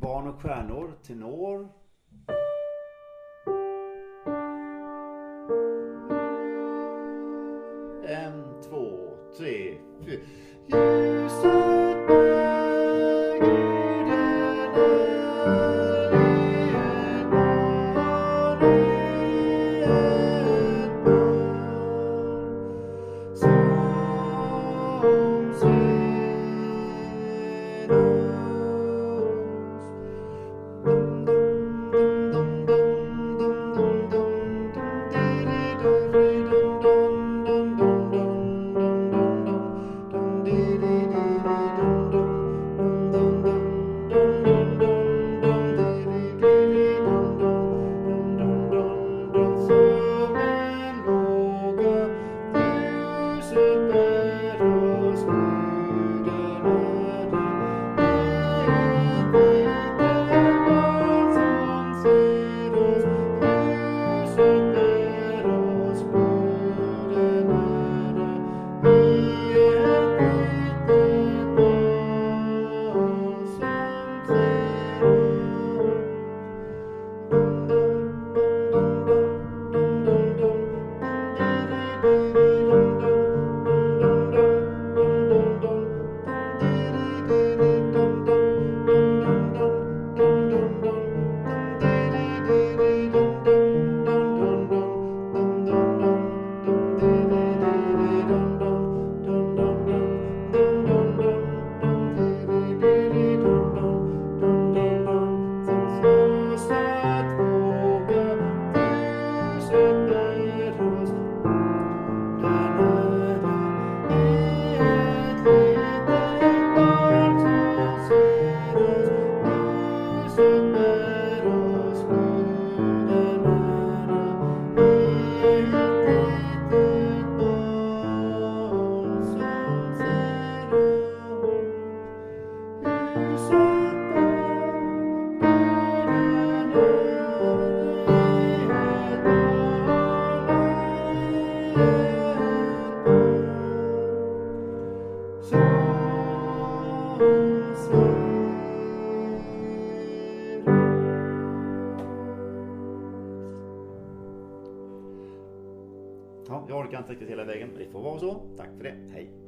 Barn och stjärnor, tenor. En, två, tre, fyra. Ljuset med guden Ja, jag orkar inte riktigt hela vägen, men det får vara så. Tack för det, hej!